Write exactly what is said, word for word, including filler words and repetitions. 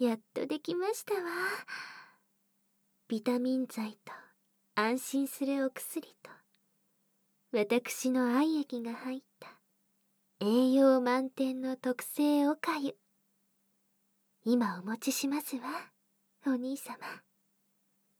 やっとできましたわ。ビタミン剤と安心するお薬と私の愛液が入った栄養満点の特製おかゆ、今お持ちしますわ、お兄様。